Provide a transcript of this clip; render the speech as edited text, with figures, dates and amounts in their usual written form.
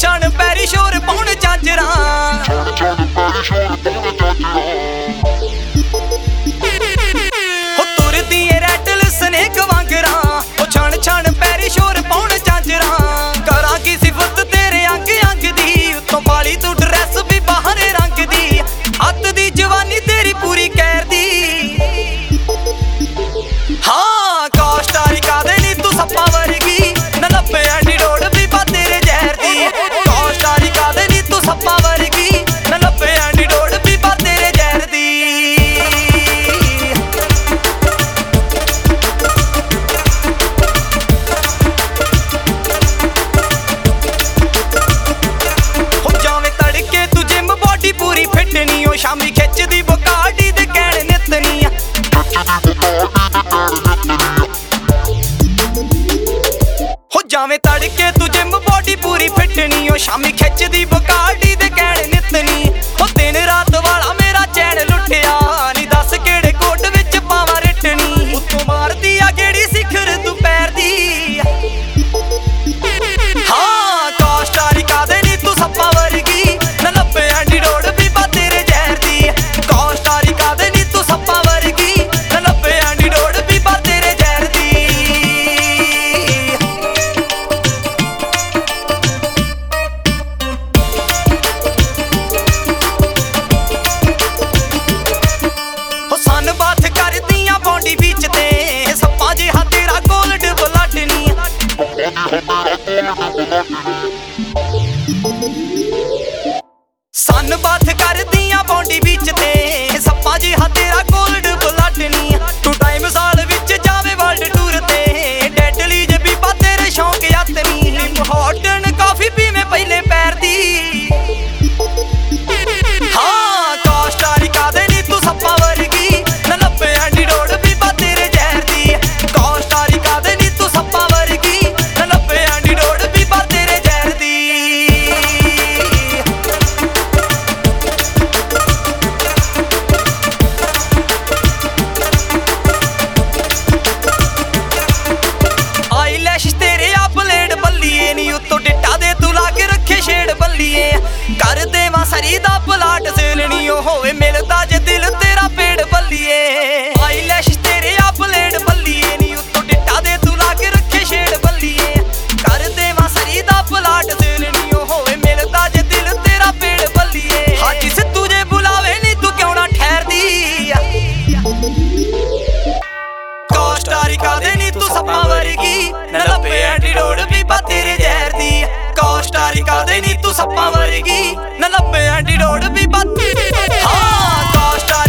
ਛਣ ਪੈਰੀ ਸ਼ੋਰ ਪਾਉਣ ਝਾਂਜਰਾਂ ਹੋ ਤੁਰਦੀ ਏ ਰੈਟਲ ਸਨੇਕ ਵਾਂਗਰਾਂ ਉਹ ਛਣ ਛਣ ਪੈਰੀ ਸ਼ੋਰ ਪਾਉਣ ਝਾਂਜਰਾਂ ਕਰਾਂ ਕੀ ਸਿਫਤ ਤੇਰੇ ਅੰਗ ਅੰਗ ਦੀ ਉੱਤੋਂ ਪਾਲੀ ਤੂੰ ਡਰੈਸ ਵੀ ਬਾਹਰੇ ਰੰਗ ਦੀ ਹੱਥ ਦੀ ਜਵਾਨੀ ਤੇਰੀ ਪੂਰੀ ਕਹਿਰ ਦੀ ਹਾਂ ਕੋਸਟਾਰੀਕਾ ਦੇ ਨੀ ਤੂੰ ਸੱਪਾਂ ਵਰਗੀ ਨਾ ਲੱਭੇ ਐਂਟੀਡੋਟ ਵੀ ਪਾ ਤੇਰੇ ਜ਼ਹਿਰ ਦੀ ਕੋਸਟਾਰੀਕਾ ਦੇ ਨੀ ਤੂੰ ਸੱਪਾਂ ਵਰਗੀ ਨਾ ਲੱਭੇ ਐਂਟੀਡੋਟ ਵੀ ਪਾ ਤੇਰੇ ਜ਼ਹਿਰ ਦੀ ਹੋ ਜਾਵੇਂ ਤੜਕੇ ਤੂੰ ਜਿਮ ਬੋਡੀ ਪੂਰੀ ਫਿੱਟ ਨੀ ਉਹ ਸ਼ਾਮੀ ਖਿੱਚਦੀ ਬਕਾਡੀ ਦੇ ਕਹਿਣ ਨਿਤਨੀ ਹੋ ਜਾਵੇਂ ਤੜਕੇ ਤੂੰ ਜਿਮ ਬੋਡੀ ਪੂਰੀ ਫਿੱਟ ਨੀ ਉਹ ਸ਼ਾਮੀ ਖਿੱਚਦੀ ਬਕਾਡੀ ਦੇ ਕਹਿਣ ਨਿਤਨੀ ਹੋ ਦਿਨ ਰਾਤ ਵਾਲਾ ਮੇਰਾ ਚੈਨ ਲੁੱਟਿਆ ਨੀ ਦੱਸ ਕਿਹੜੇ ਕੋਟ ਵਿੱਚ ਪਾਵਾਂ ਰਿਟਣੀ ਉੱਤੋਂ ਮਾਰਦੀ ਆ ਜਿਹੜੀ ਸਿਖਰ ਤੂੰ ਪੈਰ ਦੀ ਹਾਂ ਕੋਸਟਾਰੀਕਾ ਦੇ ਨੀ ਤੂੰ ਸੱਪਾਂ ਵਰਗੀ ਨਾ ਲੱਭੇ ਐਂਟੀਡੋਟ ਵੀ ਪਾ ਤੇਰੇ ਜ਼ਹਿਰ ਦੀ ਕੋਸਟਾਰੀਕਾ ਦੇ ਨੀ ਤੂੰ ਸੱਪਾਂ ਵਰਗੀ ਨਾ ਲੱਭੇ ਐਂਟੀਡੋਟ ਵੀ ਪਾ ਤੇਰੇ ਜ਼ਹਿਰ ਦੀ ਹੋ ਸਨ ਬਾਥ ਕਰਦੀਆਂ ਬੌਂਡੀ ਵਿੱਚ ਤੇ ਸੱਪਾਂ ਜਿਹਾ ਤੇਰਾ ਗੋਲਡ ਬਲੱਡ ਨੀ ਸਨ ਬਾਥ ਕਰਦੀਆਂ ਬੌਂਡੀ ਵਿੱਚ ਤੇ ਸੱਪਾਂ ਜਿਹਾ ਤੇਰਾ ਗੋਲਡ ਬਲੱਡ ਨੀ ਤੂੰ ਟਾਈਮ ਸਾਲ ਵਿੱਚ ਜਾਵੇ ਵਰਲਡ ਟੂਰ ਤੇ ਡੈਡਲੀ ਜੇ ਵੀ ਪਾ ਤੇਰੇ ਸ਼ੌਂਕ ਯਾਤਨੀ ਹੌਟਨ ਕਾਫੀ ਪੀਵੇਂ ਪਹਿਲੇ ਪੈਰ ਦੀ ਹਾਂ ਕੋਸਟਾਰੀਕਾ ਦੇ ਨੀ ਤੂੰ ਸੱਪਾਂ ਵਰਗੀ ਨਾ ਲੱਭੇ ਐਂਟੀਡੋਟ ਵੀ ਪਾ ਤੇਰੇ ਜ਼ਹਿਰ ਦੀ ਕੋਸਟਾਰੀਕਾ ਦੇ ਨੀ ਤੂੰ ਸੱਪਾਂ ਵਰਗੀ ਨਾ ਲੱਭੇ ਐਂਟੀਡੋਟ ਵੀ ਪਾ ਤੇਰੇ ਜ਼ਹਿਰ ਦੀ ਆਈਲੈਸ਼ ਤੇਰੇ ਆ ਬਲੇਡ ਬੱਲੀਏ ਨੀ ਉੱਤੋਂ ਡਿੱਟਾ ਦੇ ਤੂੰ ਲਾ ਕੇ ਰੱਖੇ ਸ਼ੇਡ ਬੱਲੀਏ ਕਰ ਦੇਵਾਂ ਸਰੀ ਦਾ ਪਲਾਟ ਸੇਲਣੀ ਉਹ ਹੋਵੇ ਮਿਲਦਾ ਜੇ ਦਿਲ ਤੇਰਾ ਪੇੜ ਬੱਲੀਏ ਆਈਲੈਸ਼ ਤੇਰੇ ਆ ਬਲੇਡ ਬੱਲੀਏ ਨੀ ਉੱਤੋਂ ਡਿੱਟਾ ਦੇ ਤੂੰ ਲਾ ਕੇ ਰੱਖੇ ਸ਼ੇਡ ਬੱਲੀਏ ਕਰ ਦੇਵਾਂ ਸਰੀ ਦਾ ਪਲਾਟ ਸੇਲਣੀ ਉਹ ਹੋਵੇ ਮਿਲਦਾ ਜੇ ਦਿਲ ਤੇਰਾ ਪੇੜ ਬੱਲੀਏ ਹਾਜੀ ਸਿੱਧੂ ਜੇ ਬੁਲਾਵੇ ਨੀ ਤੂੰ ਕਿਉਂ ਨਾ ਠਹਿਰਦੀ ਕੋਸਟਾਰੀਕਾ ਦੇ ਨੀ ਤੂੰ ਸੱਪਾਂ ਵਰਗੀ ਨਾ ਲੱਭੇ ਐਂਟੀਡੋਟ ਵੀ ਪਾ ਤੇਰੇ ਜ਼ਹਿਰ ਦੀ ਕੋਸਟਾਰੀਕਾ ਦੇ ਨੀ ਤੂੰ ਸੱਪਾਂ ਵਰਗੀ ਨਾ ਲੱਭੇ ਐਂਟੀਡੋਟ ਵੀ ਪਾ ਹਾਂ ਕੋਸਟਾ